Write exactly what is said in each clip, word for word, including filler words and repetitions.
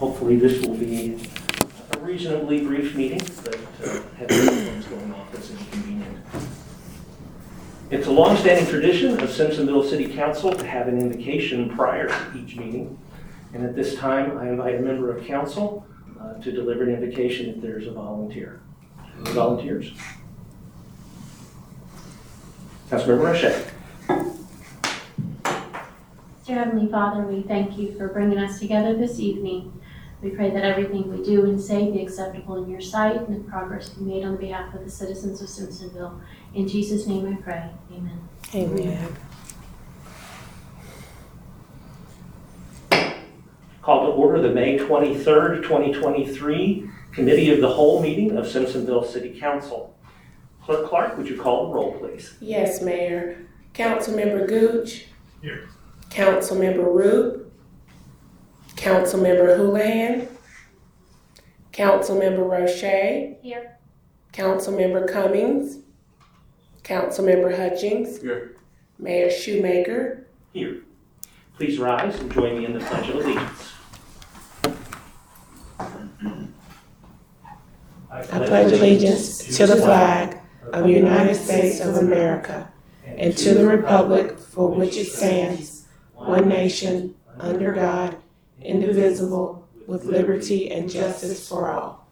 Hopefully this will be a reasonably brief meeting, but uh, having things going off is inconvenient. It's a long-standing tradition of Simpsonville City Council to have an invocation prior to each meeting. And at this time, I invite a member of council uh, to deliver an invocation if there's a volunteer. Any volunteers? Councilmember Roche. Dear Heavenly Father, we thank you for bringing us together this evening. We pray that everything we do and say be acceptable in your sight and that progress be made on behalf of the citizens of Simpsonville. In Jesus' name I pray. Amen. Amen. Call to order the May twenty-third, twenty twenty-three Committee of the Whole meeting of Simpsonville City Council. Clerk Clark, would you call the roll, please? Yes, Mayor. Councilmember Gooch. Here. Councilmember Root. Councilmember Houlihan. Councilmember Roche. Here. Councilmember Cummings. Councilmember Hutchings. Here. Mayor Shoemaker. Here. Please rise and join me in the Pledge of Allegiance. I pledge allegiance to the flag of the United States of America and to the republic for which it stands, one nation, under God, indivisible, with liberty and justice for all.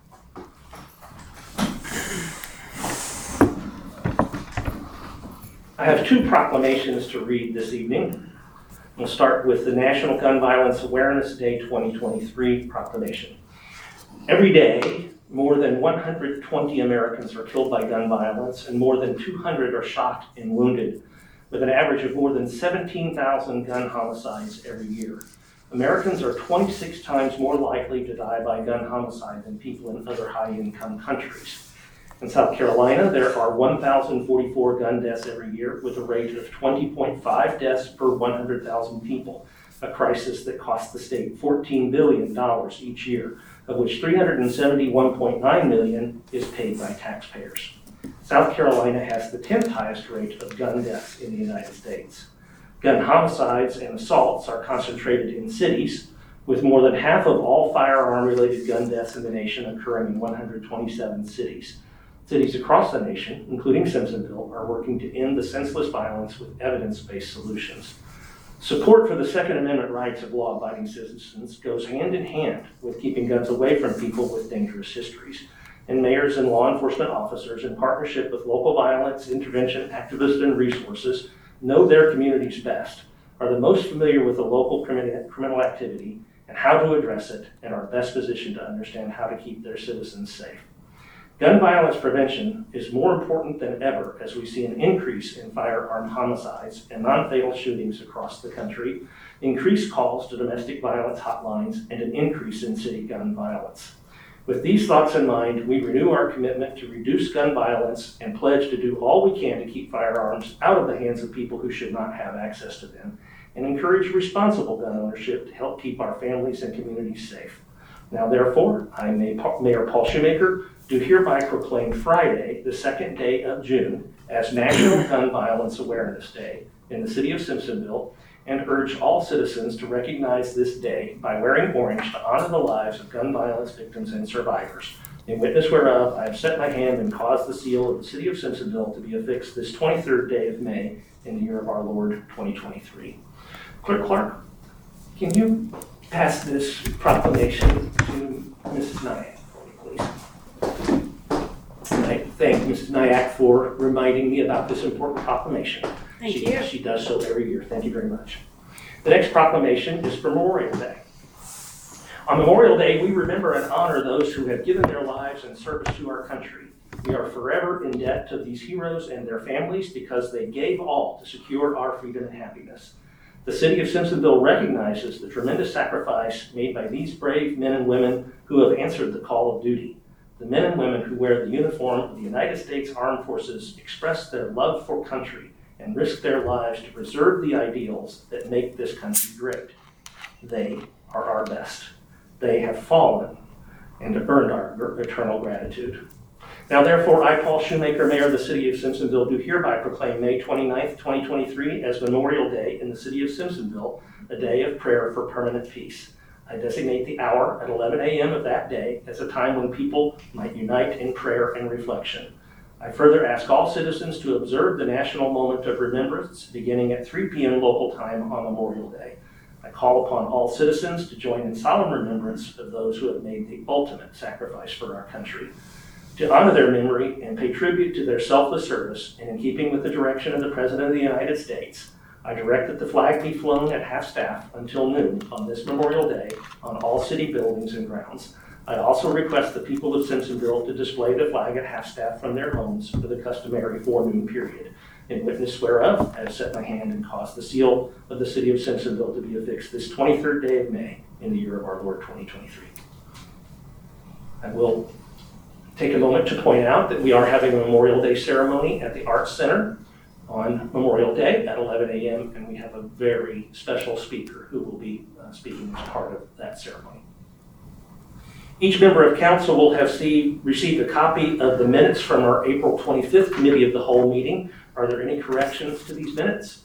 I have two proclamations to read this evening. We'll start with the National Gun Violence Awareness Day twenty twenty-three proclamation. Every day, more than one hundred twenty Americans are killed by gun violence and more than two hundred are shot and wounded, with an average of more than seventeen thousand gun homicides every year. Americans are twenty-six times more likely to die by gun homicide than people in other high-income countries. In South Carolina, there are one thousand forty-four gun deaths every year with a rate of twenty point five deaths per one hundred thousand people, a crisis that costs the state fourteen billion dollars each year, of which three hundred seventy-one point nine million dollars is paid by taxpayers. South Carolina has the tenth highest rate of gun deaths in the United States. Gun homicides and assaults are concentrated in cities, with more than half of all firearm-related gun deaths in the nation occurring in one hundred twenty-seven cities. Cities across the nation, including Simpsonville, are working to end the senseless violence with evidence-based solutions. Support for the Second Amendment rights of law-abiding citizens goes hand in hand with keeping guns away from people with dangerous histories. And mayors and law enforcement officers, in partnership with local violence intervention activists and resources, know their communities best, are the most familiar with the local criminal activity and how to address it, and are best positioned to understand how to keep their citizens safe. Gun violence prevention is more important than ever as we see an increase in firearm homicides and non-fatal shootings across the country, increased calls to domestic violence hotlines, and an increase in city gun violence. With these thoughts in mind, we renew our commitment to reduce gun violence and pledge to do all we can to keep firearms out of the hands of people who should not have access to them, and encourage responsible gun ownership to help keep our families and communities safe. Now, therefore, I, Mayor Paul Shoemaker, do hereby proclaim Friday, the second day of June, as National Gun Violence Awareness Day in the city of Simpsonville, and urge all citizens to recognize this day by wearing orange to honor the lives of gun violence victims and survivors. In witness whereof, I have set my hand and caused the seal of the city of Simpsonville to be affixed this twenty-third day of May in the year of our Lord, twenty twenty-three. Clerk Clark, can you pass this proclamation to Missus Nyack for me, please? I thank Missus Nyack for reminding me about this important proclamation. Thank she, you. She does so every year. Thank you very much. The next proclamation is for Memorial Day. On Memorial Day, we remember and honor those who have given their lives in service to our country. We are forever in debt to these heroes and their families because they gave all to secure our freedom and happiness. The city of Simpsonville recognizes the tremendous sacrifice made by these brave men and women who have answered the call of duty. The men and women who wear the uniform of the United States Armed Forces express their love for country and risk their lives to preserve the ideals that make this country great. They are our best. They have fallen and earned our eternal gratitude. Now, therefore, I, Paul Shoemaker, Mayor of the City of Simpsonville, do hereby proclaim May twenty-ninth, twenty twenty-three as Memorial Day in the City of Simpsonville, a day of prayer for permanent peace. I designate the hour at eleven a m of that day as a time when people might unite in prayer and reflection. I further ask all citizens to observe the national moment of remembrance beginning at three p m local time on Memorial Day. I call upon all citizens to join in solemn remembrance of those who have made the ultimate sacrifice for our country. To honor their memory and pay tribute to their selfless service, and in keeping with the direction of the President of the United States, I direct that the flag be flown at half-staff until noon on this Memorial Day on all city buildings and grounds. I also request the people of Simpsonville to display the flag at half-staff from their homes for the customary forenoon period. In witness whereof, I have set my hand and caused the seal of the city of Simpsonville to be affixed this twenty-third day of May in the year of our Lord twenty twenty-three. I will take a moment to point out that we are having a Memorial Day ceremony at the Arts Center on Memorial Day at eleven a m and we have a very special speaker who will be uh, speaking as part of that ceremony. Each member of council will have see, received a copy of the minutes from our April twenty-fifth Committee of the Whole meeting. Are there any corrections to these minutes?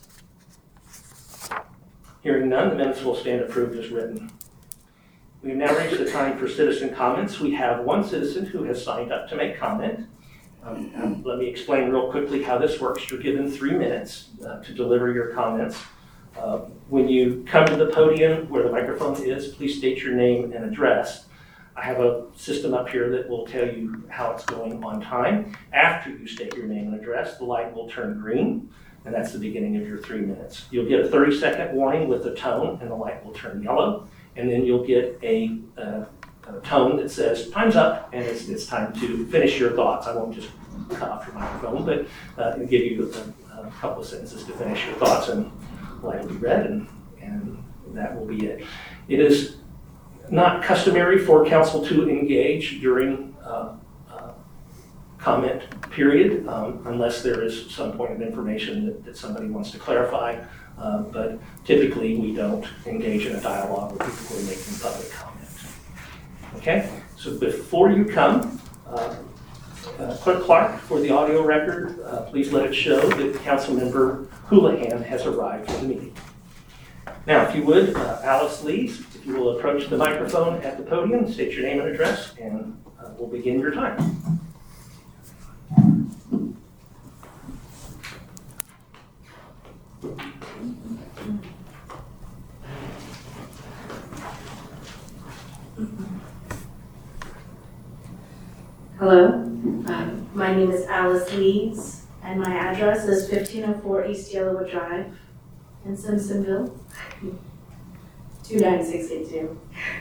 Hearing none, the minutes will stand approved as written. We've now reached the time for citizen comments. We have one citizen who has signed up to make comment. Um, um, let me explain real quickly how this works. You're given three minutes uh, to deliver your comments. Uh, when you come to the podium where the microphone is, please state your name and address. I have a system up here that will tell you how it's going on time. After you state your name and address, the light will turn green, and that's the beginning of your three minutes. You'll get a thirty second warning with a tone, and the light will turn yellow, and then you'll get a, uh, a tone that says, time's up, and it's, it's time to finish your thoughts. I won't just cut off your microphone, but uh, give you a, a couple of sentences to finish your thoughts, and the light will be red, and, and that will be it. It is not customary for council to engage during uh, uh, comment period um, unless there is some point of information that, that somebody wants to clarify, uh, but typically we don't engage in a dialogue with people who are making public comment. Okay, so before you come, uh, uh, Clerk Clark, for the audio record, uh, please let it show that Councilmember Houlihan has arrived for the meeting. Now, if you would, uh, Alice Lees, if you will approach the microphone at the podium, state your name and address, and uh, we'll begin your time. Hello, um, my name is Alice Lees, and my address is fifteen oh four East Yellowwood Drive in Simpsonville, two nine six eight two.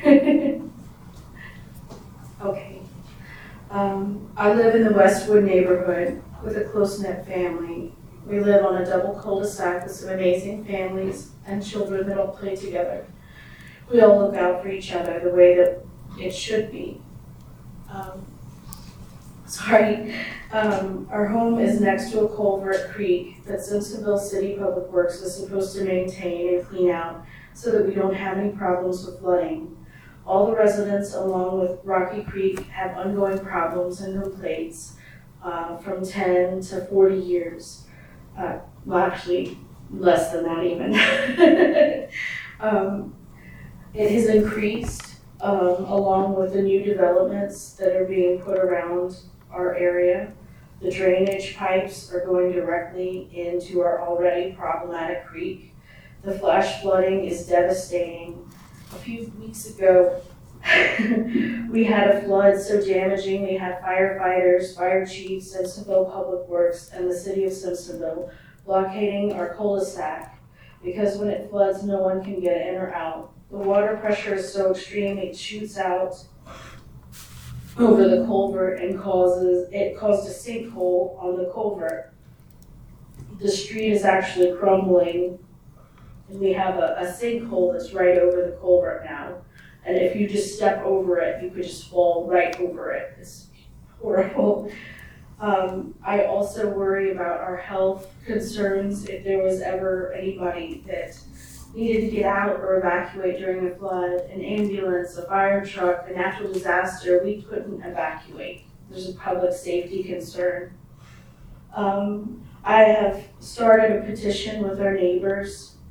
Okay. Um, I live in the Westwood neighborhood with a close-knit family. We live on a double cul-de-sac with some amazing families and children that all play together. We all look out for each other the way that it should be. Um, sorry. Um, our home is next to a culvert creek that Simpsonville City Public Works is supposed to maintain and clean out so that we don't have any problems with flooding. All the residents along with Rocky Creek have ongoing problems and complaints uh, from ten to forty years. Uh, well, actually, less than that even. um, it has increased um, along with the new developments that are being put around our area. The drainage pipes are going directly into our already problematic creek. The flash flooding is devastating. A few weeks ago, we had a flood so damaging we had firefighters, fire chiefs, Simpsonville Public Works, and the city of Simpsonville blockading our cul-de-sac because when it floods, no one can get in or out. The water pressure is so extreme it shoots out over the culvert and causes, it caused a sinkhole on the culvert. The street is actually crumbling, and we have a, a sinkhole that's right over the culvert now. And if you just step over it, you could just fall right over it. It's horrible. Um, I also worry about our health concerns if there was ever anybody that needed to get out or evacuate during a flood, an ambulance, a fire truck, a natural disaster, we couldn't evacuate. There's a public safety concern. Um, I have started a petition with our neighbors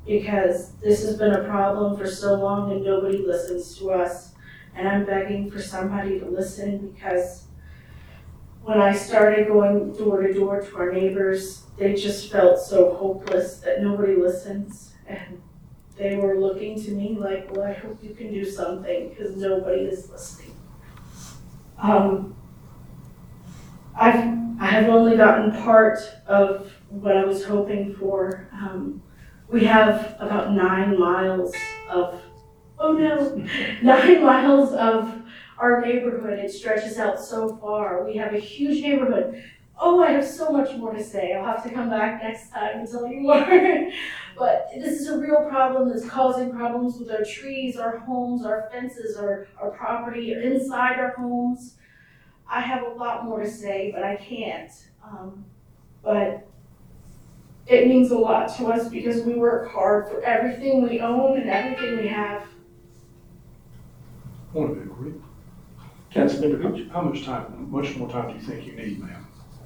because this has been a problem for so long and nobody listens to us. And I'm begging for somebody to listen, because when I started going door to door to our neighbors, they just felt so hopeless that nobody listens. And they were looking to me like, well, I hope you can do something, because nobody is listening. Um, I've, I have only gotten part of what I was hoping for. Um, we have about nine miles of, oh no, nine miles of our neighborhood. It stretches out so far. We have a huge neighborhood. Oh, I have so much more to say. I'll have to come back next time and tell you more. But this is a real problem that's causing problems with our trees, our homes, our fences, our, our property, inside our homes. I have a lot more to say, but I can't. Um, but it means a lot to us because we work hard for everything we own and everything we have. Point of inquiry. Councilmember Gooch. How much time, much more time do you think you need, ma'am?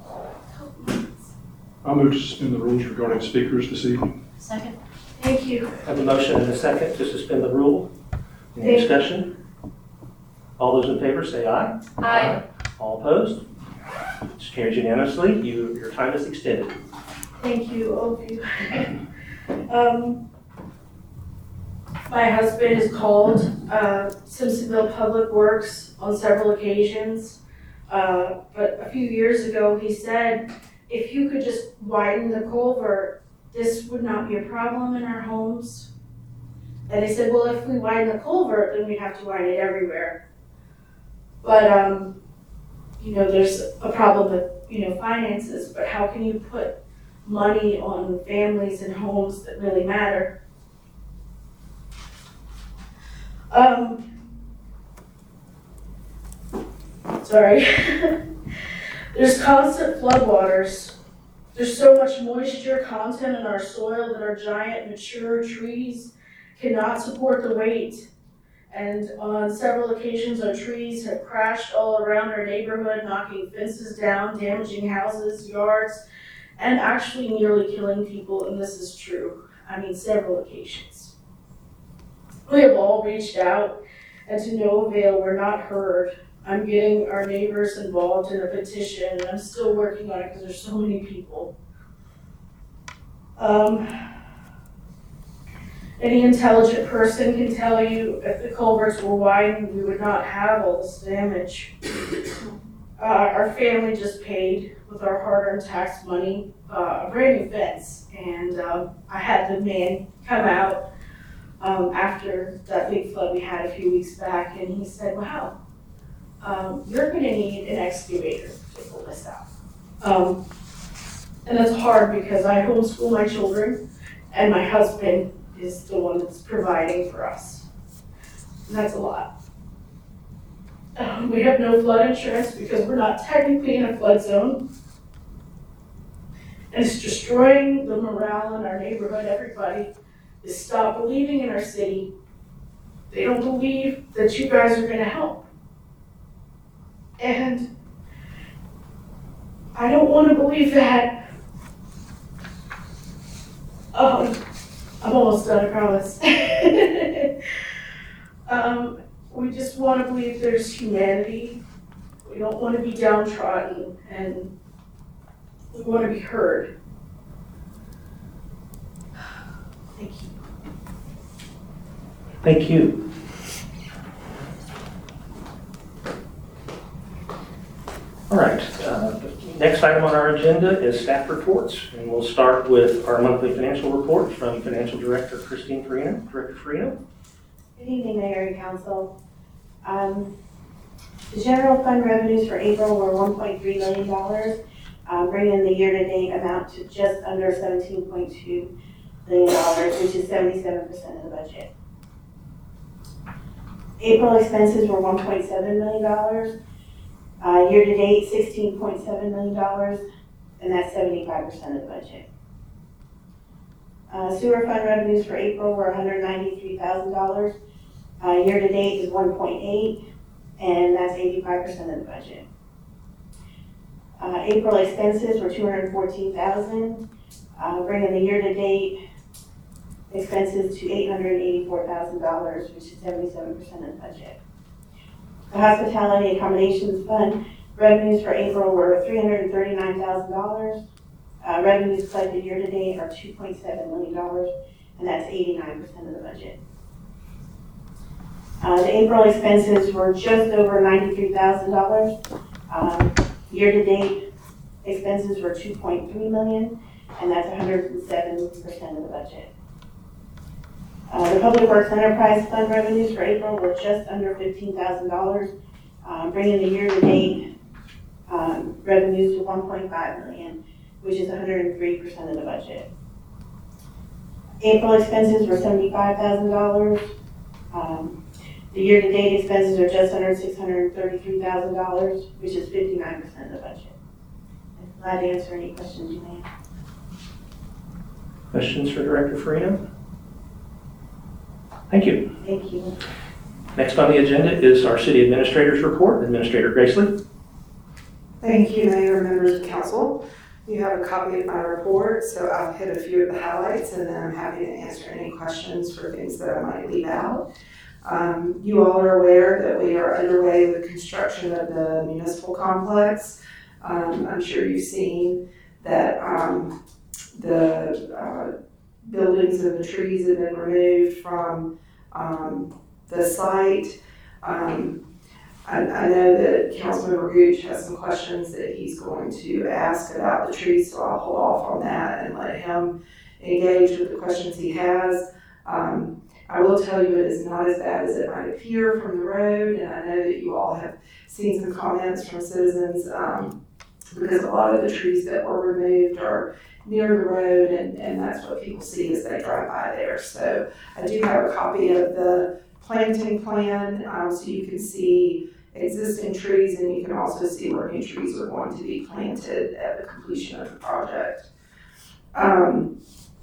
I move to suspend the rules regarding speakers this evening. Second. Thank you. I have a motion and a second to suspend the rule. Any Thank- discussion? All those in favor say aye. Aye. All opposed? It's carried unanimously. You, your time is extended. Thank you, all of you. um, my husband has called uh, Simpsonville Public Works on several occasions, uh, but a few years ago he said, if you could just widen the culvert, this would not be a problem in our homes. And they said, well, if we widen the culvert, then we have to widen it everywhere. But, um, you know, there's a problem with, you know, finances, but how can you put money on families and homes that really matter? Um, sorry. There's constant floodwaters. There's so much moisture content in our soil that our giant mature trees cannot support the weight. And on several occasions, our trees have crashed all around our neighborhood, knocking fences down, damaging houses, yards, and actually nearly killing people, and this is true. I mean, several occasions. We have all reached out, and to no avail, we're not heard. I'm getting our neighbors involved in a petition, and I'm still working on it because there's so many people. Um, any intelligent person can tell you if the culverts were widened, we would not have all this damage. Uh, our family just paid with our hard-earned tax money uh, a brand new fence, and um, I had the man come out um, after that big flood we had a few weeks back, and he said, wow, um, you're gonna need an excavator to pull this out. Um, and that's hard because I homeschool my children, and my husband is the one that's providing for us. And that's a lot. Um, we have no flood insurance because we're not technically in a flood zone. And it's destroying the morale in our neighborhood. Everybody is stop believing in our city. They don't believe that you guys are gonna help. And I don't wanna believe that. Um, I'm almost done, I promise. um, we just wanna believe there's humanity. We don't wanna be downtrodden, and we wanna be heard. Thank you. Thank you. All right, uh, the next item on our agenda is staff reports, and we'll start with our monthly financial report from Financial Director Christine Farina. Director Farina. Good evening, Mayor and Council. Um, the general fund revenues for April were one point three million dollars, uh, bringing the year-to-date amount to just under seventeen point two million dollars, which is seventy-seven percent of the budget. April expenses were one point seven million dollars. Uh, year-to-date, sixteen point seven million dollars, and that's seventy-five percent of the budget. Uh, sewer fund revenues for April were one hundred ninety-three thousand dollars. Uh, year-to-date is one point eight, and that's eighty-five percent of the budget. Uh, April expenses were two hundred fourteen thousand dollars, uh, bringing the year-to-date expenses to eight hundred eighty-four thousand dollars, which is seventy-seven percent of the budget. The Hospitality Accommodations Fund revenues for April were three hundred thirty-nine thousand dollars. Uh, revenues collected year-to-date are two point seven million dollars, and that's eighty-nine percent of the budget. Uh, the April expenses were just over ninety-three thousand dollars. Um, year-to-date expenses were two point three million dollars, and that's one hundred seven percent of the budget. Uh, the Public Works Enterprise Fund revenues for April were just under fifteen thousand dollars, um, bringing the year-to-date um, revenues to one point five million dollars, which is one hundred three percent of the budget. April expenses were seventy-five thousand dollars. Um, the year-to-date expenses are just under six hundred thirty-three thousand dollars, which is fifty-nine percent of the budget. I'm glad to answer any questions you may have. Questions for Director Farina? Thank you. Thank you. Next on the agenda is our City Administrator's Report. Administrator Gracely. Thank you, Mayor, members of council. You have a copy of my report, so I'll hit a few of the highlights, and then I'm happy to answer any questions for things that I might leave out. Um, you all are aware that we are underway with construction of the municipal complex. Um, I'm sure you've seen that um, the uh, buildings and the trees have been removed from um, the site. Um, I, I know that Councilmember Gooch has some questions that he's going to ask about the trees, so I'll hold off on that and let him engage with the questions he has. Um, I will tell you it is not as bad as it might appear from the road, and I know that you all have seen some comments from citizens um, because a lot of the trees that were removed are near the road, and, and that's what people see as they drive by there. So I do have a copy of the planting plan, um, so you can see existing trees, and you can also see where new trees are going to be planted at the completion of the project. Um,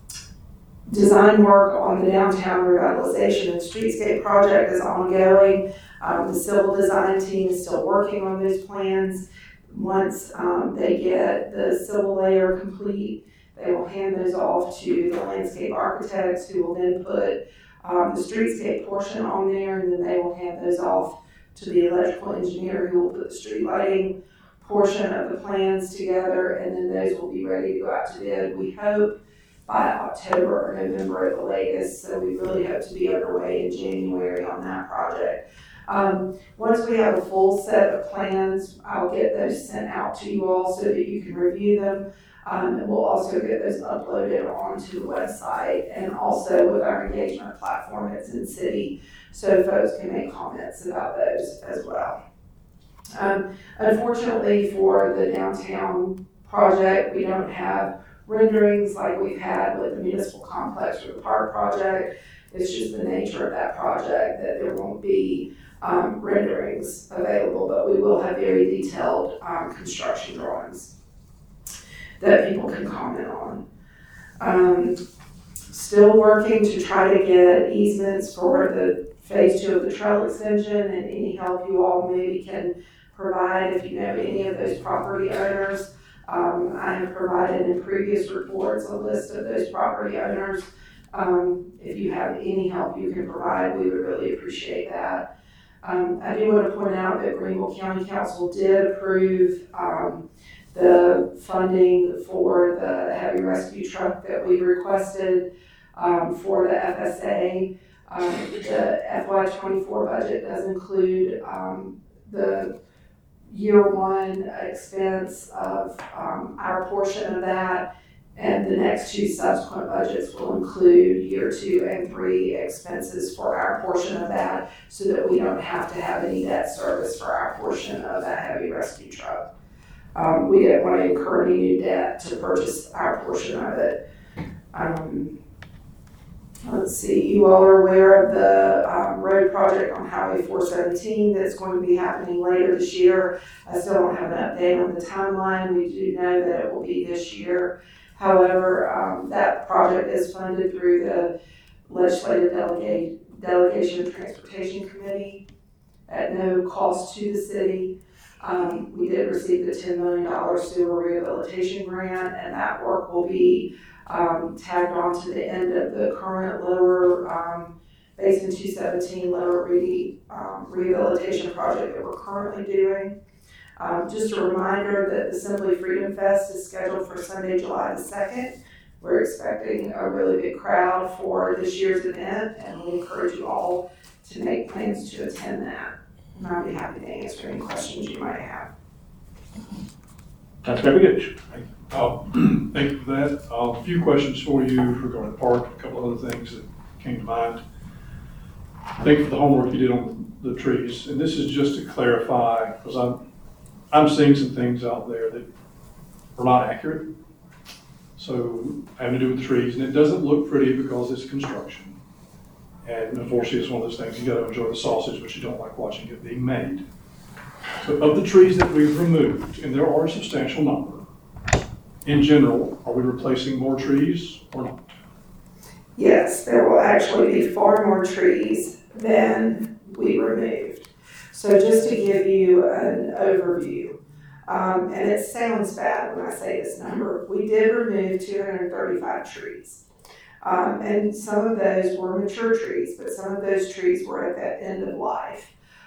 design work on the downtown revitalization and streetscape project is ongoing. Um, the civil design team is still working on those plans. Once um, they get the civil layer complete, they will hand those off to the landscape architects, who will then put um, the streetscape portion on there, and then they will hand those off to the electrical engineer, who will put the street lighting portion of the plans together, and then those will be ready to go out to bid, we hope, by October or November at the latest. So we really hope to be underway in January on that project. Um, once we have a full set of plans, I'll get those sent out to you all so that you can review them. Um, and we'll also get those uploaded onto the website, and also with our engagement platform at Sin City, so folks can make comments about those as well. Um, unfortunately for the downtown project, we don't have renderings like we've had with the municipal complex or the park project. It's just the nature of that project that there won't be um, renderings available, but we will have very detailed um, construction drawings that people can comment on. Um, still working to try to get easements for the phase two of the trail extension, and any help you all maybe can provide if you know any of those property owners. Um, I have provided in previous reports a list of those property owners. Um, if you have any help you can provide, we would really appreciate that. Um, I do want to point out that Greenville County Council did approve um, the funding for the heavy rescue truck that we requested um, for the F S A. Um, the F Y twenty-four budget does include um, the year one expense of um, our portion of that, and the next two subsequent budgets will include year two and three expenses for our portion of that, so that we don't have to have any debt service for our portion of that heavy rescue truck. Um, we didn't want to incur any new debt to purchase our portion of it. Um, let's see, you all are aware of the um, road project on Highway four seventeen that's going to be happening later this year. I still don't have an update on the timeline. We do know that it will be this year. However, um, that project is funded through the Legislative Delegate, Delegation of Transportation Committee at no cost to the city. Um, we did receive the ten million dollars sewer rehabilitation grant, and that work will be um, tagged on to the end of the current lower, um, Basin two seventeen lower re, um, rehabilitation project that we're currently doing. Um, just a reminder that the Simply Freedom Fest is scheduled for Sunday, July the second. We're expecting a really big crowd for this year's event, and we encourage you all to make plans to attend that. And I'll be happy to answer any questions you might have. Councilmember Gooch. Uh, Thank you for that. Uh, A few questions for you regarding the park, a couple other things that came to mind. Thank you for the homework you did on the trees. And this is just to clarify, because I'm, I'm seeing some things out there that are not accurate. So having to do with the trees, and it doesn't look pretty because it's construction. And unfortunately, it's one of those things, you gotta enjoy the sausage, but you don't like watching it being made. So of the trees that we've removed, and there are a substantial number, in general, are we replacing more trees or not? Yes, there will actually be far more trees than we removed. So just to give you an overview, um, and it sounds bad when I say this number, we did remove two hundred thirty-five trees. Um, and some of those were mature trees, but some of those trees were at that end of life.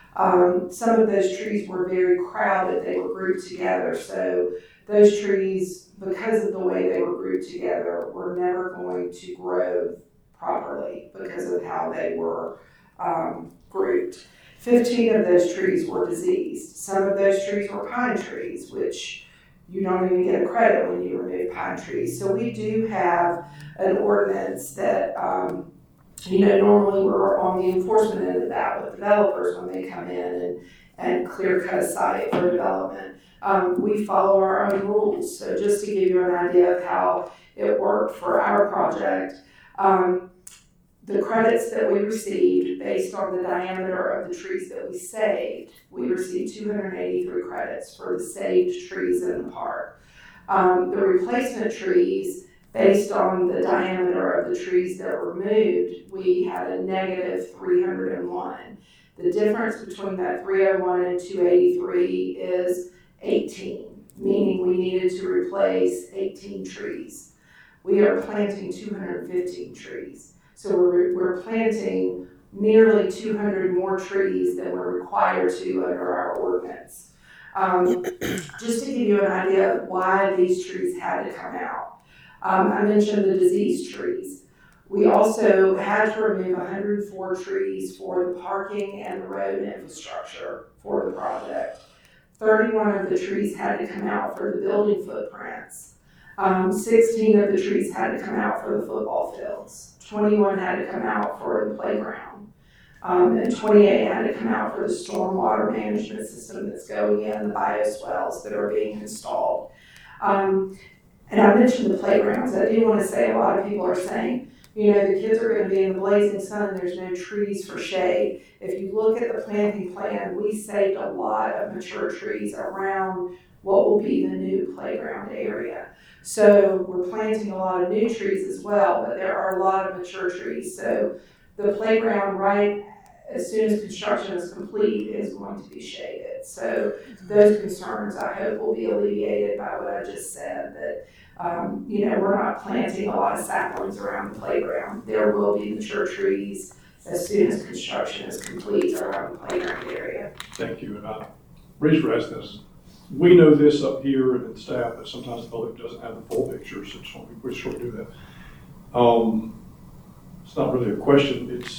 Um, some of those trees were very crowded, they were grouped together, so those trees, because of the way they were grouped together, were never going to grow properly because of how they were um, grouped. fifteen of those trees were diseased. Some of those trees were pine trees, which you don't even get a credit when you remove pine trees. So we do have an ordinance that, um, you know, normally we're on the enforcement end of that with developers when they come in and, and clear cut a site for development. Um, we follow our own rules. So just to give you an idea of how it worked for our project, um, the credits that we received based on the diameter of the trees that we saved, we received two hundred eighty-three credits for the saved trees in the park. Um, the replacement trees, based on the diameter of the trees that were removed, we had a negative three hundred one. The difference between that three oh one and two eighty-three is eighteen, meaning we needed to replace eighteen trees. We are planting two hundred fifteen trees. So we're, we're planting nearly two hundred more trees than we're required to under our ordinance. Um, just to give you an idea of why these trees had to come out. Um, I mentioned the diseased trees. We also had to remove one hundred four trees for the parking and the road infrastructure for the project. thirty-one of the trees had to come out for the building footprints. Um, sixteen of the trees had to come out for the football fields. twenty-one had to come out for the playground. Um, and twenty-eight had to come out for the stormwater management system that's going in, the bioswales that are being installed. Um, and I mentioned the playgrounds. I do want to say a lot of people are saying, you know, the kids are going to be in the blazing sun, there's no trees for shade. If you look at the planting plan, we saved a lot of mature trees around what will be the new playground area. So we're planting a lot of new trees as well, but there are a lot of mature trees. So the playground, right as soon as construction is complete, is going to be shaded. So those concerns, I hope, will be alleviated by what I just said, that um, you know, we're not planting a lot of saplings around the playground. There will be mature trees as soon as construction is complete around the playground area. Thank you. And I, reason for asking this, we know this up here and the staff, but sometimes the public doesn't have the full picture, so just want to be quick, sure to do that. Um, it's not really a question. It's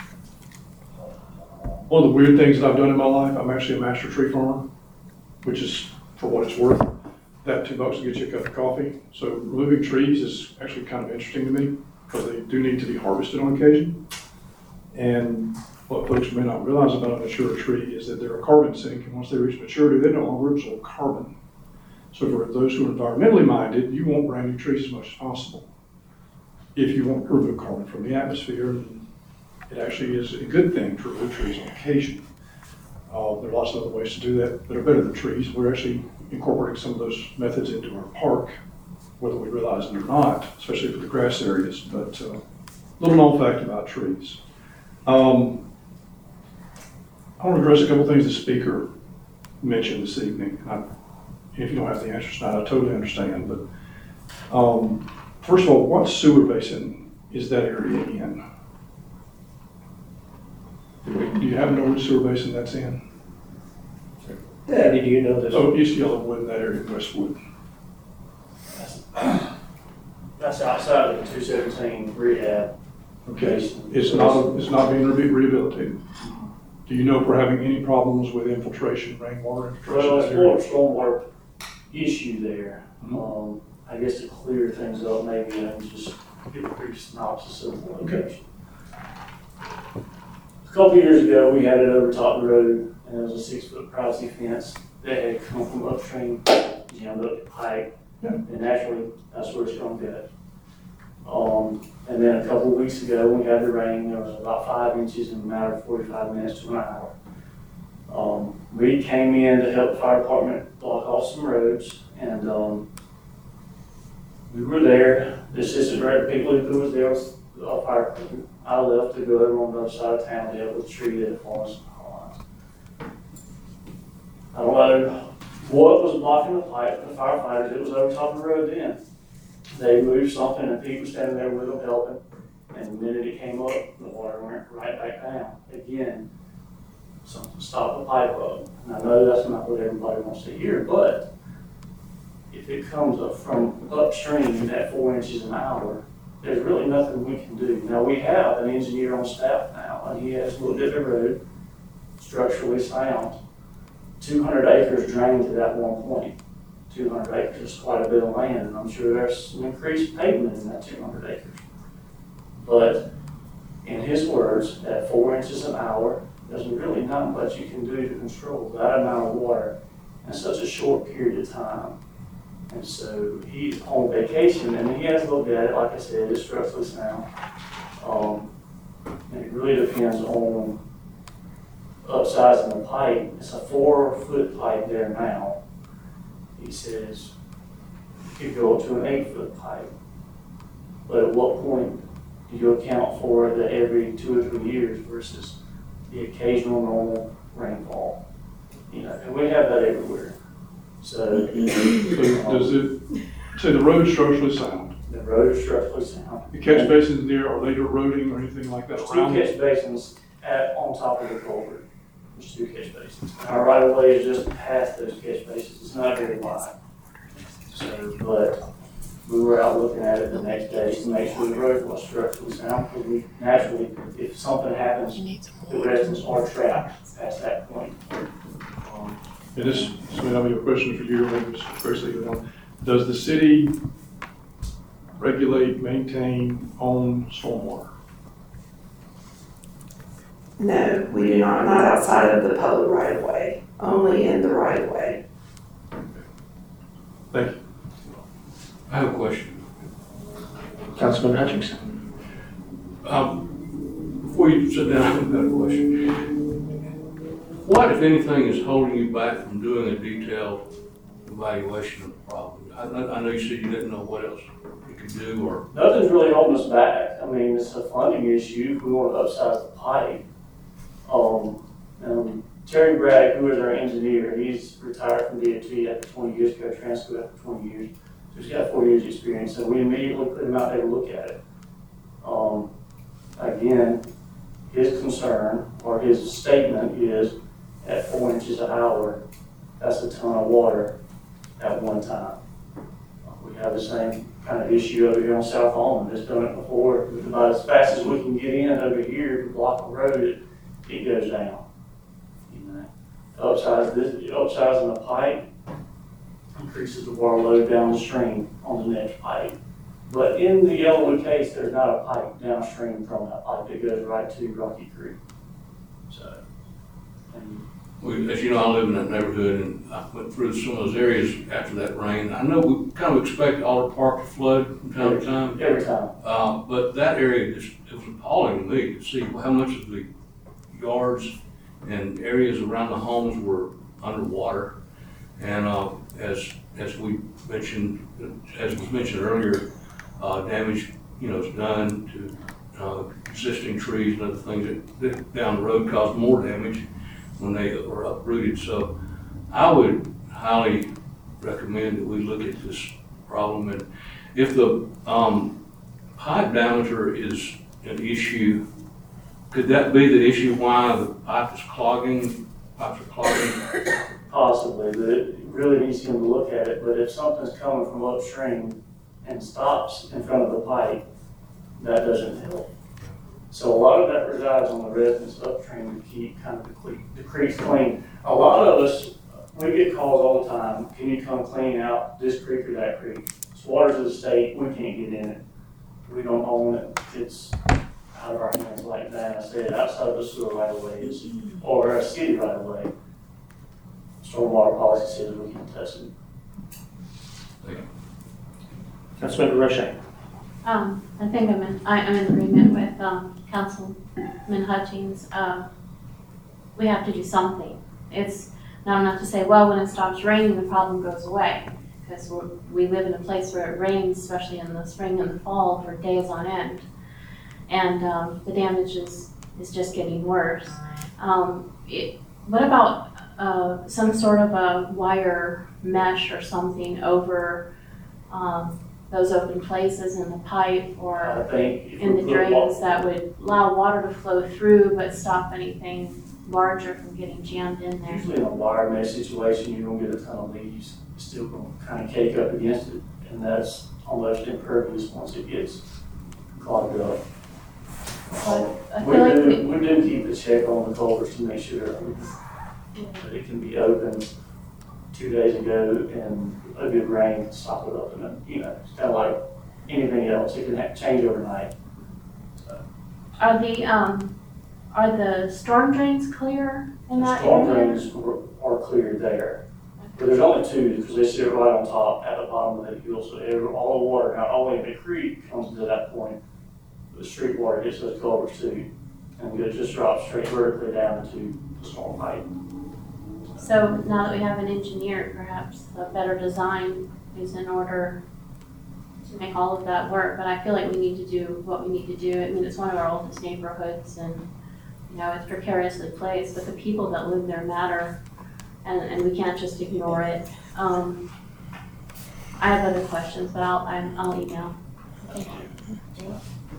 one of the weird things that I've done in my life. I'm actually a master tree farmer, which is, for what it's worth, that two bucks will get you a cup of coffee. So removing trees is actually kind of interesting to me because they do need to be harvested on occasion. And what folks may not realize about a mature tree is that they're a carbon sink, and once they reach maturity, they no longer absorb carbon. So for those who are environmentally minded, you want brand new trees as much as possible. If you want to remove carbon from the atmosphere, it actually is a good thing to remove trees on occasion. Uh, there are lots of other ways to do that that are better than trees. We're actually incorporating some of those methods into our park, whether we realize it or not, especially for the grass areas. But uh, little known fact about trees. Um, I want to address a couple things the speaker mentioned this evening. I, if you don't have the answers tonight, I totally understand. But um, First of all, what sewer basin is that area in? Do you happen to know which sewer basin that's in? Andy, do you know this? Oh, East Yellowwood, that area, Westwood. That's outside of the two seventeen rehab. Okay, it's not, it's not being re- rehabilitated. Do you know if we're having any problems with infiltration, rainwater infiltration? Well, in it's that more area? of a stormwater issue there. Mhm. Um, I guess to clear things up, maybe I can just give a brief synopsis of the location. A couple of years ago, we had it over top the road, and there was a six-foot privacy fence that had come from upstream, jammed up the pipe, Yeah. and naturally, that's where it's gonna go. Um, and then a couple of weeks ago, when we had the rain, there was about five inches in a matter of forty-five minutes to an hour. Um, we came in to help the fire department block off some roads, and, um, we were there. The assistant director, people who was there was a fire department. I left to go over on the other side of town to help with the tree that had fallen. I don't know what was blocking the pipe, the firefighters, it was over top of the road then. They moved something and Pete was standing there with them helping, and the minute it came up, the water went right back down. Again, something stopped the pipe up. And I know that's not what everybody wants to hear, but if it comes up from upstream at four inches an hour, there's really nothing we can do. Now, we have an engineer on staff now, and he has looked at the road, structurally sound. two hundred acres drained to that one point. two hundred acres is quite a bit of land, and I'm sure there's some increased pavement in that two hundred acres. But in his words, at four inches an hour, there's really not much you can do to control that amount of water in such a short period of time. And so he's on vacation, and he has looked at it, like I said, it's structurally sound. Um, and it really depends on upsizing the pipe. It's a four-foot pipe there now. He says it could go up to an eight-foot pipe. But at what point do you account for the every two or three years versus the occasional normal rainfall? You know, and we have that everywhere. So, So does it, say the road is structurally sound? the road is structurally sound. The catch basins there, are they eroding or anything like that There's two around it? catch basins at, on top of the culvert. There's two catch basins. Our right of way is just past those catch basins. It's not very wide. So, but we were out looking at it the next day to make sure the road was structurally sound, because we naturally, if something happens, the residents are trapped past that point. Um, And this, this may not be a question for you, maybe Mister Presley, you know, does the city regulate, maintain, own stormwater? No, we do not, not outside of the public right of way, only in the right of way. Thank you. I have a question. Councilman Hutchinson. Um, before you sit down, I've got a question. What, if anything, is holding you back from doing a detailed evaluation of the problem? I, I know you said you didn't know what else you could do, or Nothing's really holding us back. I mean, it's a funding issue. We want to upsize the pipe. Um, um, Terry Bragg, who is our engineer, he's retired from D O T after twenty years, got transferred after twenty years. So he's got four years experience, and we immediately put him out there to look at it. Um, again, his concern, or his statement is, at four inches an hour, that's a ton of water at one time. We have the same kind of issue over here on South Almond. It's done it before. About as fast as we can get in over here to block the road, it, it goes down. You know, upsize this, upsizing the pipe increases the water load down the stream on the next pipe. But in the Yellowwood case, there's not a pipe downstream from that pipe. It goes right to Rocky Creek. So, and we, as you know, I live in that neighborhood, and I went through some of those areas after that rain. I know we kind of expect Alder Park to flood from time to time, every time. uh, but that area, just, it was appalling to me to see how much of the yards and areas around the homes were underwater. And uh, as as we mentioned, as was mentioned earlier, uh, damage, you know, is done to uh, existing trees and other things that, that down the road cause more damage when they are uprooted. So I would highly recommend that we look at this problem, and if the, um, pipe diameter is an issue, could that be the issue why the pipe is clogging, pipes are clogging? Possibly, but it really needs him to look at it, but if something's coming from upstream and stops in front of the pipe, that doesn't help. So a lot of that resides on the residents upstream to keep kind of the cle- the creeks clean. A lot of us, we get calls all the time, can you come clean out this creek or that creek? It's waters of the state, we can't get in it. We don't own it, it's out of our hands like that. I said, outside of the sewer right of ways or a city right of way. Stormwater policy says we can test it. Councilmember Roche. Um, I think I'm in, I, I'm in agreement with, um, Councilman Hutchings. Uh, we have to do something. It's not enough to say, well, when it stops raining, the problem goes away. Because we're, we live in a place where it rains, especially in the spring and the fall, for days on end. And, um, the damage is, is just getting worse. Um, it, what about, uh, some sort of a wire mesh or something over, um, those open places in the pipe I or think if in the we put wa- drains that would allow water to flow through but stop anything larger from getting jammed in there? Usually in a wire mesh situation, you're gonna get a ton of leaves, it's still gonna kind of cake up against it, and that's almost impervious once it gets clogged up. But I We feel like do, we, we do keep a check on the culverts to make sure that it can be open two days ago and a good rain can stop it up, and then, you know, it's kind of like anything else, it can ha- change overnight. are the, um, are the storm drains clear in The that storm area? drains were- are clear there, but there's only two, because they sit right on top at the bottom of that hill, so every, all the water, not only the creek comes to that point, the street water hits those culverts too, and it just drops straight vertically down into the storm pipe. So now that we have an engineer, perhaps a better design is in order to make all of that work. But I feel like we need to do what we need to do. I mean, it's one of our oldest neighborhoods and, you know, it's precariously placed, but the people that live there matter and, and we can't just ignore it. Um, I have other questions, but I'll, I'm- I'll email. Thank you.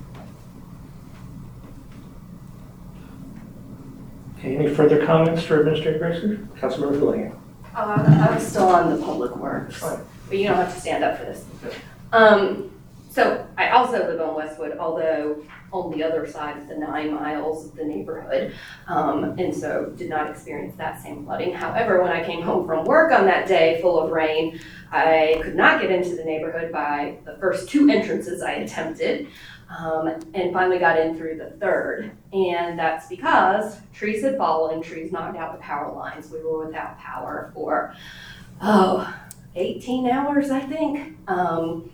Okay, any further comments for Administrator Gracer? Councilmember Houlihan. Uh, I'm still on the public works, Fine. but you don't have to stand up for this. Okay. Um, so I also live on Westwood, although on the other side of the nine miles of the neighborhood, um, and so did not experience that same flooding. However, when I came home from work on that day full of rain, I could not get into the neighborhood by the first two entrances I attempted. Um, and finally got in through the third. And that's because trees had fallen, trees knocked out the power lines. We were without power for, oh, eighteen hours, I think. Um,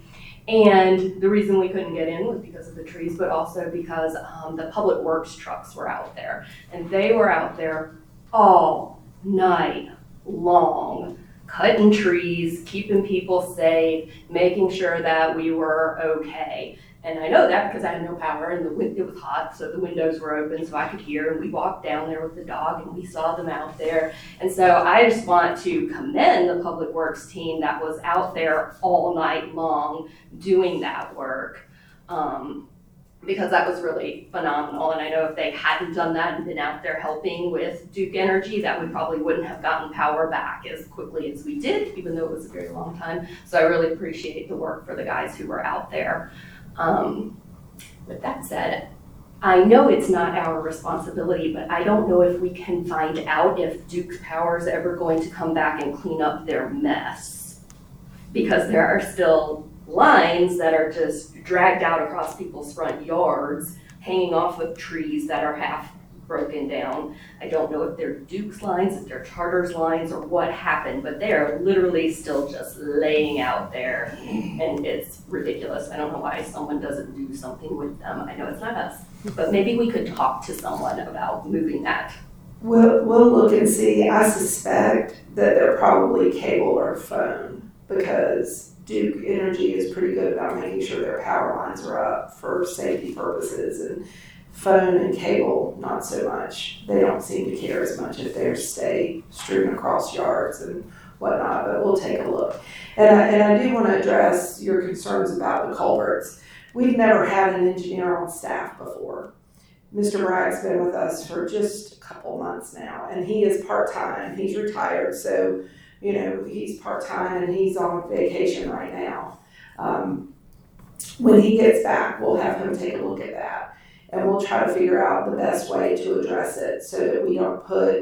and the reason we couldn't get in was because of the trees, but also because um, the public works trucks were out there. And they were out there all night long, cutting trees, keeping people safe, making sure that we were okay. And I know that because I had no power and the win- it was hot, so the windows were open so I could hear. And we walked down there with the dog and we saw them out there. And so I just want to commend the public works team that was out there all night long doing that work, um, because that was really phenomenal. And I know if they hadn't done that and been out there helping with Duke Energy, that we probably wouldn't have gotten power back as quickly as we did, even though it was a very long time. So I really appreciate the work for the guys who were out there. Um, with that said, I know it's not our responsibility, but I don't know if we can find out if Duke Power is ever going to come back and clean up their mess. Because there are still lines that are just dragged out across people's front yards, hanging off of trees that are half broken down. I don't know if they're Duke's lines, if they're Charter's lines, or what happened, but they are literally still just laying out there, and it's ridiculous. I don't know why someone doesn't do something with them. I know it's not us, but maybe we could talk to someone about moving that. We'll, we'll look and see. I suspect that they're probably cable or phone because Duke Energy is pretty good about making sure their power lines are up for safety purposes, and phone and cable, not so much. They don't seem to care as much if theirs stay strewn across yards and whatnot, but we'll take a look. And I, and I do want to address your concerns about the culverts. We've never had an engineer on staff before. Mister Bragg's been with us for just a couple months now, and he is part-time. He's retired, so, you know, he's part-time and he's on vacation right now. Um, when he gets back, we'll have him take a look at that, and we'll try to figure out the best way to address it so that we don't put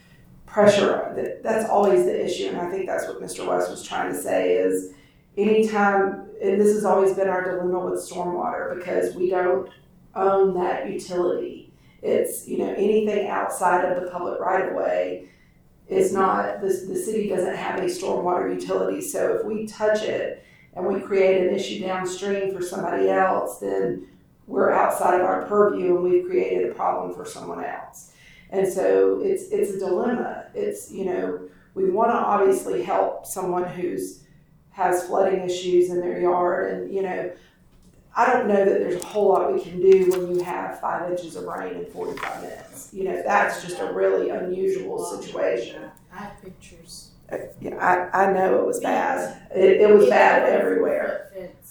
pressure on it. That's always the issue, and I think that's what Mister West was trying to say is anytime, and this has always been our dilemma with stormwater, because we don't own that utility. It's, you know, anything outside of the public right of way is not, the, the city doesn't have a stormwater utility. So if we touch it and we create an issue downstream for somebody else, then we're outside of our purview and we've created a problem for someone else. And so it's, it's a dilemma. It's, you know, we want to obviously help someone who's has flooding issues in their yard, and, you know, I don't know that there's a whole lot we can do when you have five inches of rain in forty-five minutes. You know, that's just a really unusual situation. I have pictures. Yeah, I, I know it was bad. It, it was bad everywhere.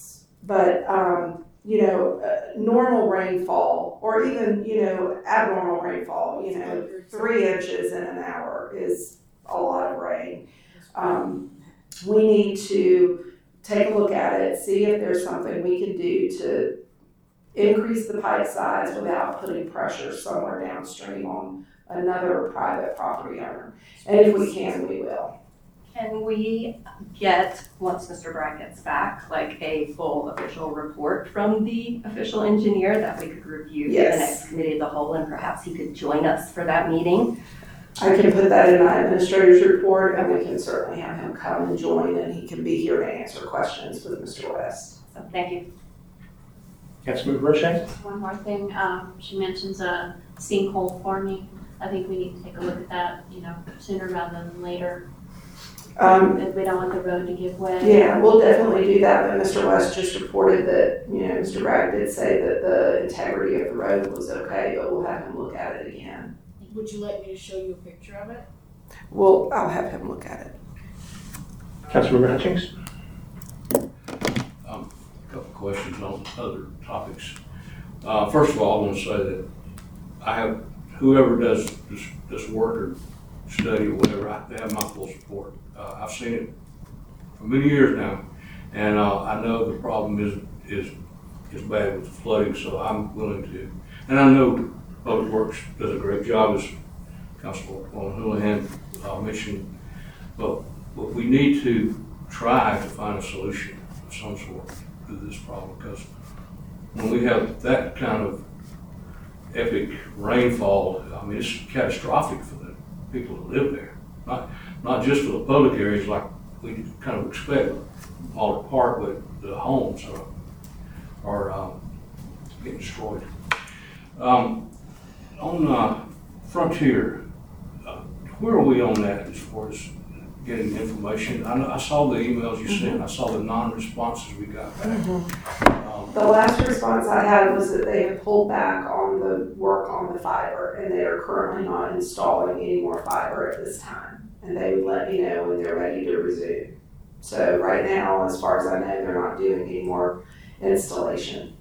But, um, you know, uh, normal rainfall, or even, you know, abnormal rainfall, you know, three inches in an hour is a lot of rain. Um, we need to take a look at it, see if there's something we can do to increase the pipe size without putting pressure somewhere downstream on another private property owner. And if we can, we will. Can we get, once Mister Bragg gets back, like a full official report from the official engineer that we could review for the Yes. next committee of the whole, and perhaps he could join us for that meeting? I can put that in my administrator's report, and we can certainly have him come and join, and he can be here to answer questions with Mister West. So thank you. Councilmember Roche? One more thing, um, she mentions a sinkhole forming. I think we need to take a look at that, you know, sooner rather than later. Um, If we don't want the road to give way. Yeah, we'll definitely do that, but Mister West just reported that, you know, Mister Bragg did say that the integrity of the road was okay, but we'll have him look at it again. Would you like me to show you a picture of it? Well, I'll have him look at it. Councilmember Hutchings? Um, a couple of questions on other topics. Uh, first of all, I want to say that I have, whoever does this, this work or study or whatever, I, they have my full support. Uh, I've seen it for many years now, and uh, I know the problem is, is, is bad with the flooding, so I'm willing to, and I know Public Works does a great job, as Councilor Houlihan uh, mentioned, but, but we need to try to find a solution of some sort to this problem, because when we have that kind of epic rainfall, I mean, it's catastrophic for the people who live there. Not, not just for the public areas like we kind of expect, all apart, but the homes are, are um, getting destroyed. Um, on uh, Frontier, uh, where are we on that as far as getting information? I, know, I saw the emails you sent, I saw the non-responses we got back. Um, The last response I had was that they have pulled back on the work on the fiber, and they are currently not installing any more fiber at this time. And they would let me know when they're ready to resume. So right now, as far as I know, they're not doing any more installation.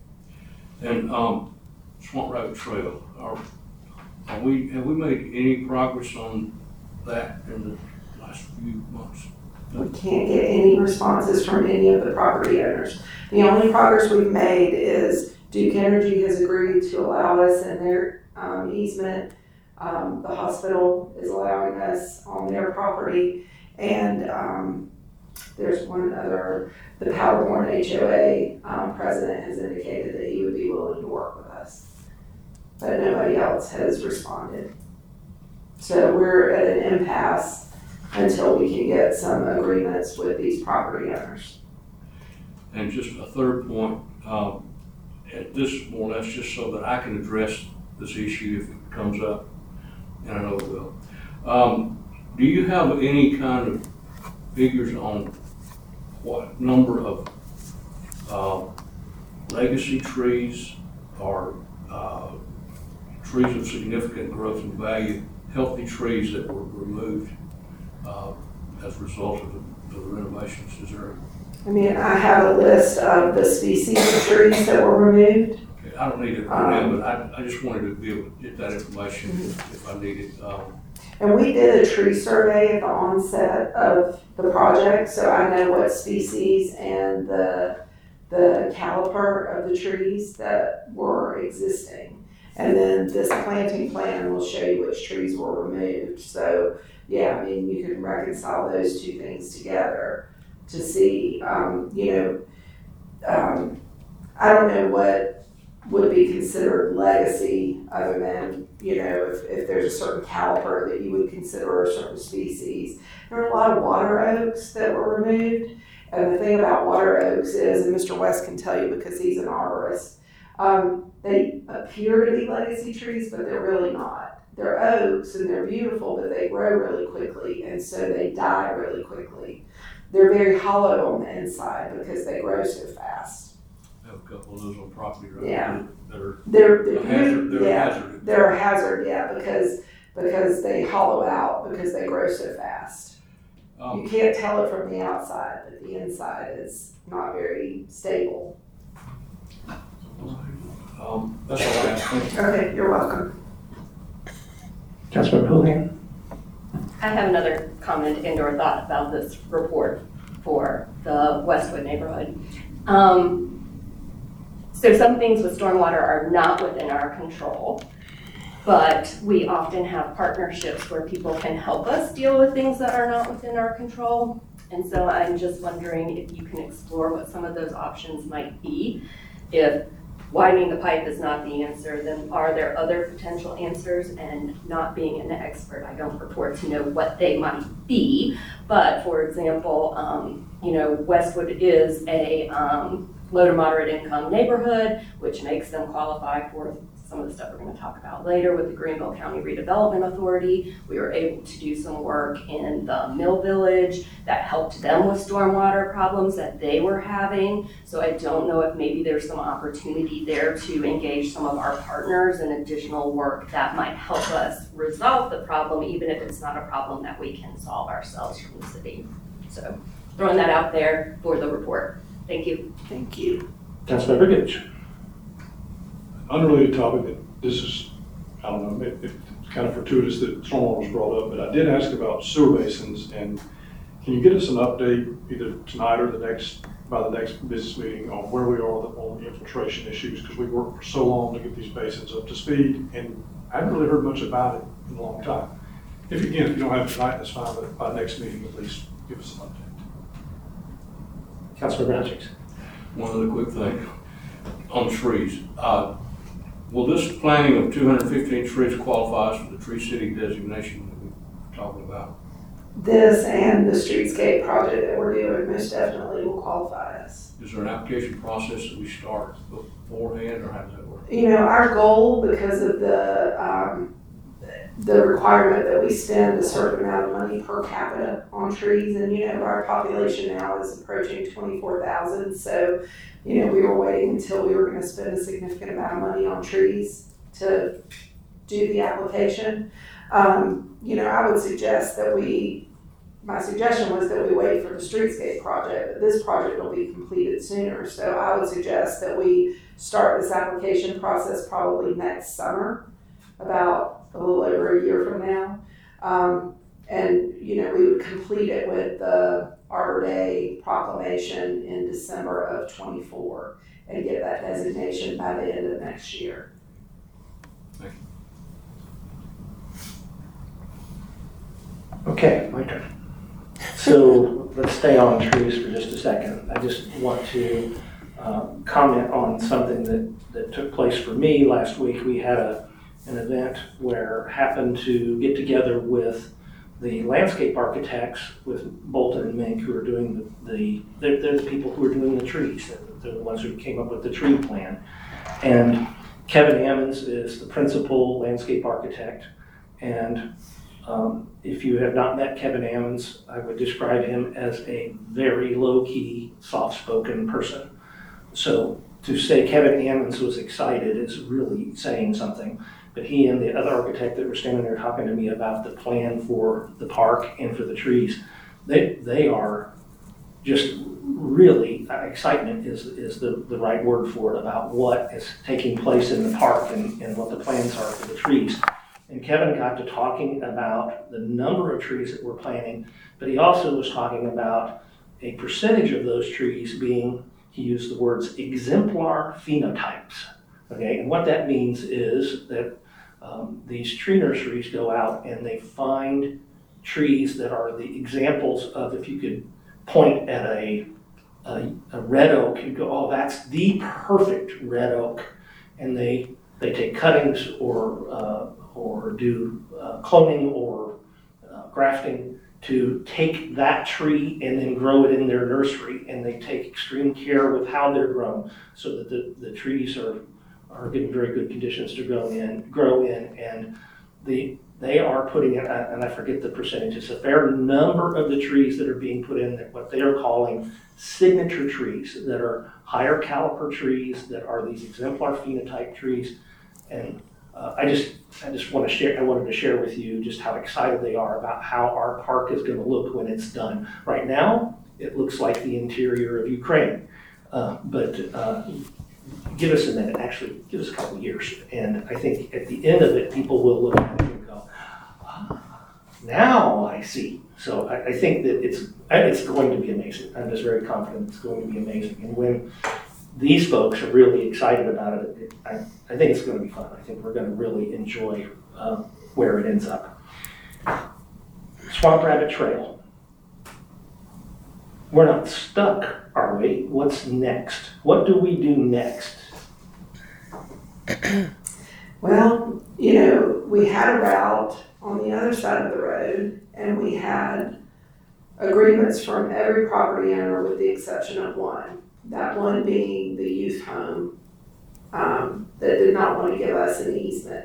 And um, Swamp Rabbit Trail, are, are we, have we made any progress on that in the last few months? We can't get any responses from any of the property owners. The only progress we've made is Duke Energy has agreed to allow us in their um, easement. Um, the hospital is allowing us on their property, and um, there's one other, the Powderhorn H O A um, president has indicated that he would be willing to work with us, but nobody else has responded. So we're at an impasse until we can get some agreements with these property owners. And just a third point, um, at this more or less just so that I can address this issue if it comes up, and I know it will. Um, do you have any kind of figures on what number of uh, legacy trees or uh, trees of significant growth and value, healthy trees that were removed uh, as as a result of the, the renovations? Is there? I mean, I have a list of the species of trees that were removed. Okay, I don't need it right now, but I, I just wanted to be able to get that information if, if I need it. Um, And we did a tree survey at the onset of the project, so I know what species and the, the caliper of the trees that were existing. And then this planting plan will show you which trees were removed. So, yeah, I mean, you can reconcile those two things together to see, um, you know, um, I don't know what would be considered legacy other than, you know, if, if there's a certain caliper that you would consider a certain species. There are a lot of water oaks that were removed. And the thing about water oaks is, and Mister West can tell you because he's an arborist, um, they appear to be legacy trees, but they're really not. They're oaks and they're beautiful, but they grow really quickly, and so they die really quickly. They're very hollow on the inside because they grow so fast. I have a couple of those on property right Yeah. that are They're, they're a hazard. They're yeah, a hazard. they're a hazard, yeah, because because they hollow out because they grow so fast. Um, You can't tell it from the outside, but the inside is not very stable. um, that's all I have. Thank you. Okay, you're welcome. Councilmember Houlihan? I have another comment and or thought about this report for the Westwood neighborhood. Um, so some things with stormwater are not within our control, but we often have partnerships where people can help us deal with things that are not within our control. And so I'm just wondering if you can explore what some of those options might be. If widening the pipe is not the answer, then are there other potential answers? And not being an expert, I don't purport to know what they might be. But for example, um, you know, Westwood is a um, low to moderate income neighborhood, which makes them qualify for some of the stuff we're going to talk about later with the Greenville County Redevelopment Authority. We were able to do some work in the Mill Village that helped them with stormwater problems that they were having. So I don't know if maybe there's some opportunity there to engage some of our partners in additional work that might help us resolve the problem, even if it's not a problem that we can solve ourselves from the city. So throwing that out there for the report. Thank you. Thank you. Councilmember Gooch? Unrelated topic, that this is, I don't know, it, it's kind of fortuitous that stormwater was brought up, but I did ask about sewer basins, and can you get us an update either tonight or the next, by the next business meeting on where we are on the infiltration issues? Because we worked for so long to get these basins up to speed, and I haven't really heard much about it in a long time. If again, if you don't have it tonight, that's fine, but by next meeting, at least give us an update. Councilmember Hutchings? One other quick thing on trees. Uh, will this planting of two hundred fifteen trees qualify us for the Tree City designation that we're talking about? This and the streetscape project that we're doing most definitely will qualify us. Is there an application process that we start beforehand, or how does that work? You know, our goal, because of the, um, the requirement that we spend a certain amount of money per capita on trees, and you know, our population now is approaching twenty-four thousand, so you know, we were waiting until we were going to spend a significant amount of money on trees to do the application. Um, you know, I would suggest that we, my suggestion was that we wait for the streetscape project, but this project will be completed sooner. So I would suggest that we start this application process probably next summer, about a little over a year from now. Um, and, you know, we would complete it with the Arbor Day proclamation in December of twenty-four and get that designation by the end of next year. Thank you. Okay, my turn. So let's stay on trees for just a second. I just want to uh, comment on something that, that took place for me last week. We had a, an event where happened to get together with the landscape architects with Bolton and Mink, who are doing the, the they're, they're the people who are doing the trees. They're the ones who came up with the tree plan. And Kevin Ammons is the principal landscape architect. And um, if you have not met Kevin Ammons, I would describe him as a very low-key, soft-spoken person. So to say Kevin Ammons was excited is really saying something. But he and the other architect that were standing there talking to me about the plan for the park and for the trees, they, they are just really, uh, excitement is, is the, the right word for it, about what is taking place in the park and, and what the plans are for the trees. And Kevin got to talking about the number of trees that we're planting, but he also was talking about a percentage of those trees being, he used the words, exemplar phenotypes. Okay, and what that means is that um, these tree nurseries go out and they find trees that are the examples of, if you could point at a, a, a red oak, you go, oh, that's the perfect red oak. And they, they take cuttings or, uh, or do uh, cloning or uh, grafting to take that tree and then grow it in their nursery. And they take extreme care with how they're grown so that the, the trees are, are given very good conditions to grow in, grow in. And the, they are putting in, and I forget the percentages, a fair number of the trees that are being put in, that what they are calling signature trees, that are higher caliper trees, that are these exemplar phenotype trees. And uh, I just, I just want to share, I wanted to share with you just how excited they are about how our park is going to look when it's done. Right now, it looks like the interior of Ukraine, uh, but uh, give us a minute, actually, give us a couple of years. And I think at the end of it, people will look at it and go, ah, now I see. So I, I think that it's, it's going to be amazing. I'm just very confident it's going to be amazing. And when these folks are really excited about it, it I, I think it's going to be fun. I think we're going to really enjoy uh, where it ends up. Swamp Rabbit Trail. We're not stuck, are we? What's next? What do we do next? Well, you know, we had a route on the other side of the road, and we had agreements from every property owner with the exception of one. That one being the youth home um, that did not want to give us an easement.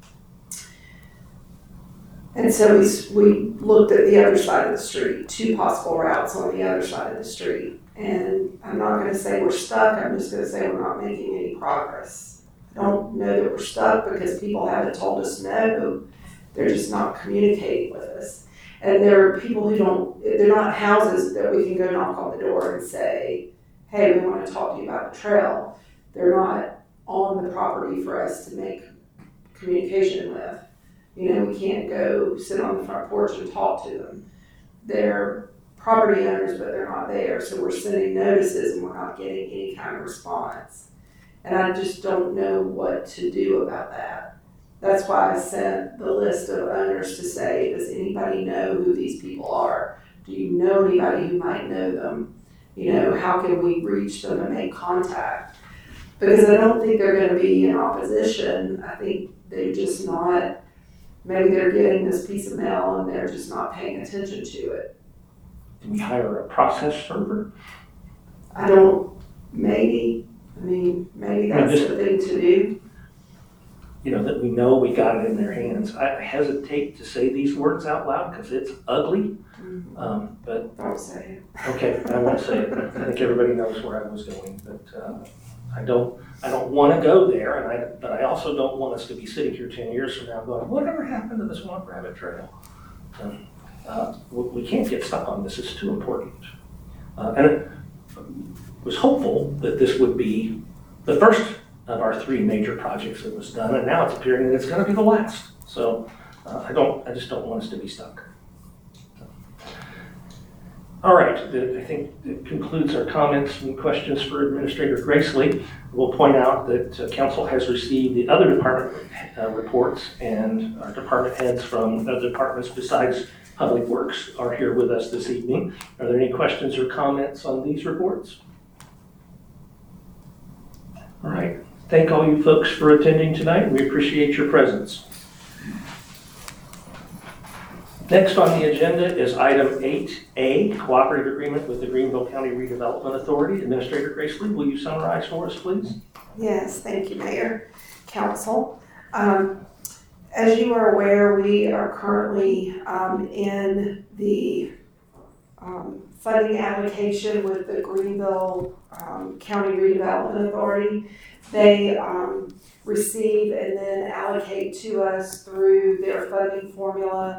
And so we, we looked at the other side of the street, two possible routes on the other side of the street. And I'm not going to say we're stuck, I'm just going to say we're not making any progress. I don't know that we're stuck because people haven't told us no, they're just not communicating with us. And there are people who don't, they're not houses that we can go knock on the door and say, hey, we want to talk to you about the trail. They're not on the property for us to make communication with. You know, we can't go sit on the front porch and talk to them. They're property owners, but they're not there. So we're sending notices and we're not getting any kind of response. And I just don't know what to do about that. That's why I sent the list of owners to say, does anybody know who these people are? Do you know anybody who might know them? You know, how can we reach them and make contact? Because I don't think they're going to be in opposition. I think they're just not, maybe they're getting this piece of mail and they're just not paying attention to it. Can we hire a process server? I don't, maybe, I mean, maybe that's just, the thing to do. You know, that we know we got it in their hands. I hesitate to say these words out loud because it's ugly, Mm-hmm. um, but. Don't say it. Okay, I won't say it. I think everybody knows where I was going, but uh, I don't, I don't want to go there, and I, but I also don't want us to be sitting here ten years from now going, whatever happened to the Swamp Rabbit Trail? Um, uh, we, we can't get stuck on this, it's too important. Uh, and it was hopeful that this would be the first of our three major projects that was done, and now it's appearing that it's going to be the last. So uh, I don't, I just don't want us to be stuck. All right, the, I think that concludes our comments and questions for Administrator Gracely. We'll point out that uh, Council has received the other department uh, reports, and our department heads from other departments besides Public Works are here with us this evening. Are there any questions or comments on these reports? All right, thank all you folks for attending tonight. We appreciate your presence. Next on the agenda is item eight A, cooperative agreement with the Greenville County Redevelopment Authority. Administrator Gracely, will you summarize for us, please? Yes, thank you, Mayor, Council. Um, as you are aware, we are currently um, in the um, funding application with the Greenville um, County Redevelopment Authority. They um, receive and then allocate to us through their funding formula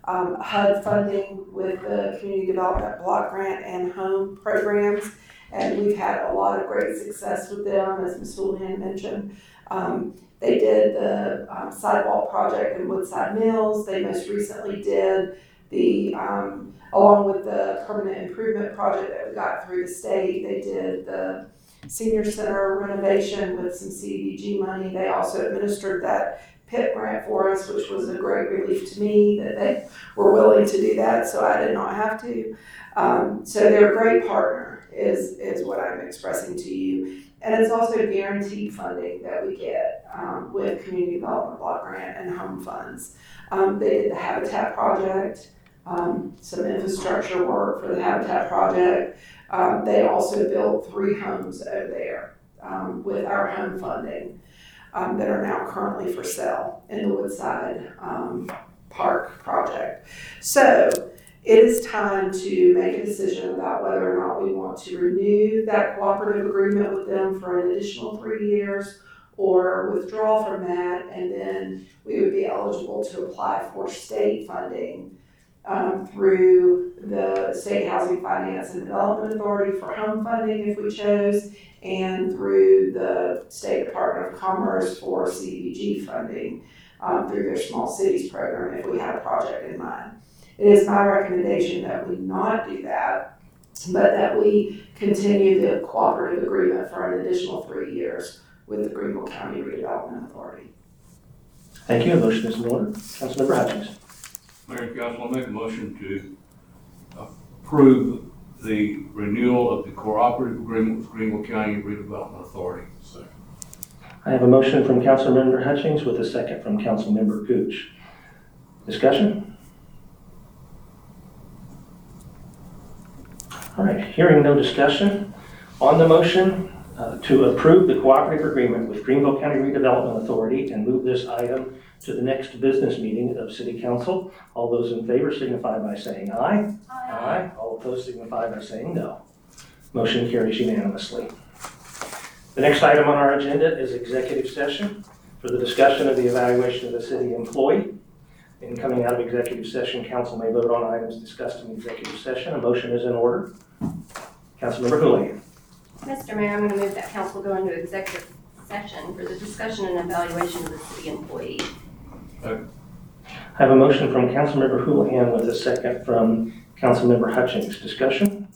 um, H U D funding with the Community Development Block Grant and Home programs. And we've had a lot of great success with them, as Miz Houlihan mentioned. Um, they did the um, sidewalk project in Woodside Mills. They most recently did the, um, along with the permanent improvement project that we got through the state, they did the senior center renovation with some C D B G money. They also administered that P I P grant for us, which was a great relief to me that they were willing to do that, so I did not have to. Um, so they're a great partner, is, is what I'm expressing to you. And it's also guaranteed funding that we get um, with Community Development Block Grant and Home funds. Um, they did the Habitat project, um, some infrastructure work for the Habitat project. Um, they also built three homes over there um, with our home funding um, that are now currently for sale in the Woodside um, Park project. So it is time to make a decision about whether or not we want to renew that cooperative agreement with them for an additional three years or withdraw from that, and then we would be eligible to apply for state funding um, through the State Housing Finance and Development Authority for home funding if we chose, and through the State Department of Commerce for C D B G funding um, through their Small Cities program if we had a project in mind. It is my recommendation that we not do that, but that we continue the cooperative agreement for an additional three years with the Greenville County Redevelopment Authority. Thank you. A motion is in order. Councilmember Hutchins. Mayor and Council, I make a motion to approve the renewal of the cooperative agreement with Greenville County Redevelopment Authority. Second. I have a motion from Councilmember Hutchins with a second from Councilmember Gooch. Discussion? All right, hearing no discussion on the motion uh, to approve the cooperative agreement with Greenville County Redevelopment Authority and move this item to the next business meeting of City Council. All those in favor signify by saying aye. Aye. Aye. All opposed signify by saying no. Motion carries unanimously. The next item on our agenda is executive session for the discussion of the evaluation of the city employee. In coming out of executive session, council may vote on items discussed in executive session. A motion is in order. Councilmember Houlihan. Mister Mayor, I'm going to move that council go into executive session for the discussion and evaluation of the city employee. I have a motion from Councilmember Houlihan with a second from Councilmember Hutchins. Discussion?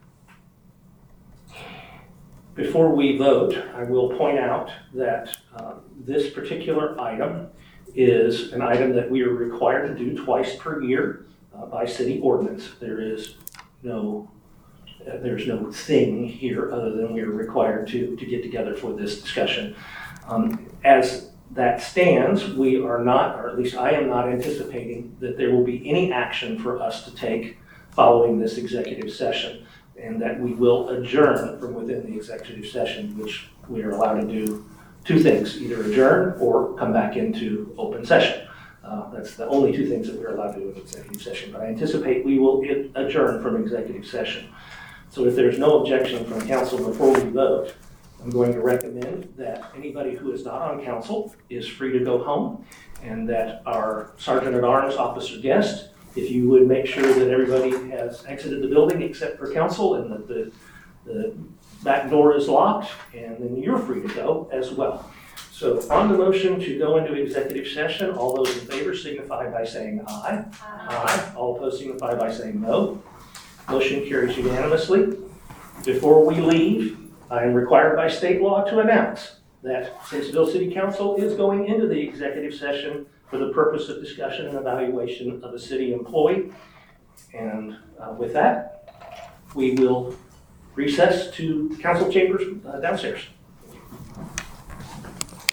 Before we vote, I will point out that uh, this particular item is an item that we are required to do twice per year uh, by city ordinance. There is no uh, there's no thing here other than we are required to, to get together for this discussion. Um, as that stands, we are not, or at least I am not anticipating that there will be any action for us to take following this executive session, and that we will adjourn from within the executive session, which we are allowed to do two things, either adjourn or come back into open session. Uh, that's the only two things that we're allowed to do in executive session, but I anticipate we will adjourn from executive session. So if there's no objection from council before we vote, I'm going to recommend that anybody who is not on council is free to go home, and that our Sergeant at Arms officer guest, if you would make sure that everybody has exited the building except for council and that the, the back door is locked, and then you're free to go as well. So on the motion to go into executive session, all those in favor signify by saying aye. Aye. Aye. All opposed signify by saying no. Motion carries unanimously. Before we leave, I am required by state law to announce that Simpsonville City Council is going into the executive session for the purpose of discussion and evaluation of a city employee. And uh, with that, we will recess to council chambers uh, downstairs.